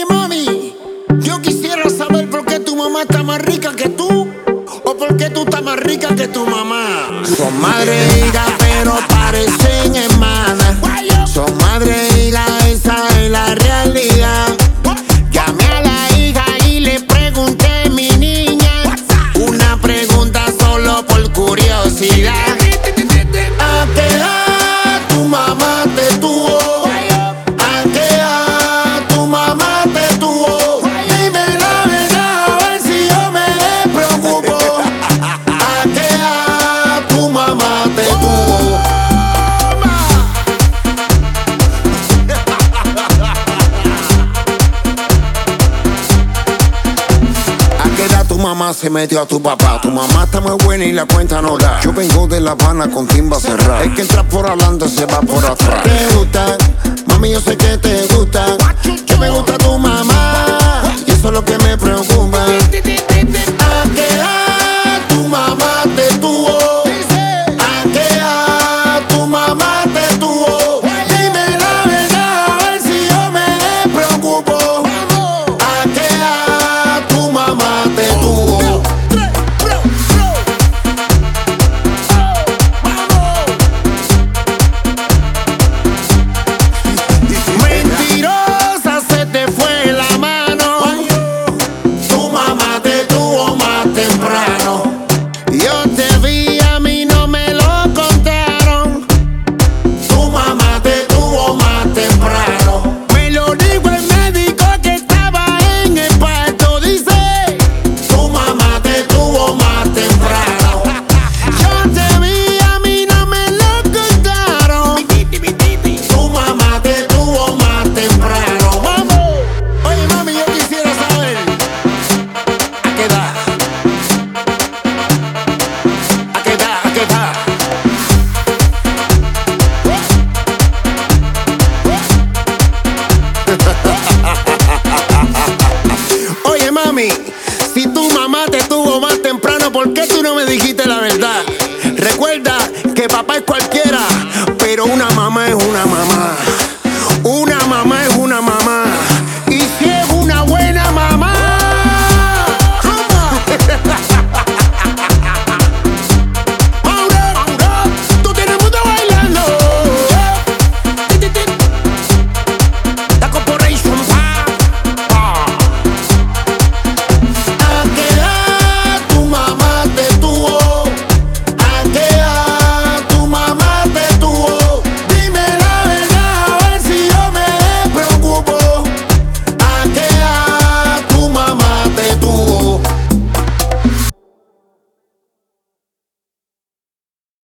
Oye, mami, yo quisiera saber por qué tu mamá está más rica que tú, o por qué tú estás más rica que tu mamá. Son madre e hija, pero parecen hermanas. Son madre e hija, esa es la realidad. Llamé a la hija y le pregunté, mi niña, una pregunta solo por curiosidad. ¿A qué edad tu mamá te tuvo? ¿A qué edad tu mamá te tuvo? Dime la verdad, a ver si yo me preocupo. ¿A qué edad tu mamá te tuvo? ¿A qué edad tu mamá se metió a tu papá? Tu mamá está más buena y la cuenta no da. Yo vengo de La Habana con timba cerrada. El que entra por adelante se va por atrás. ¿Te gusta? Mami, yo sé que te gusta. Que me gusta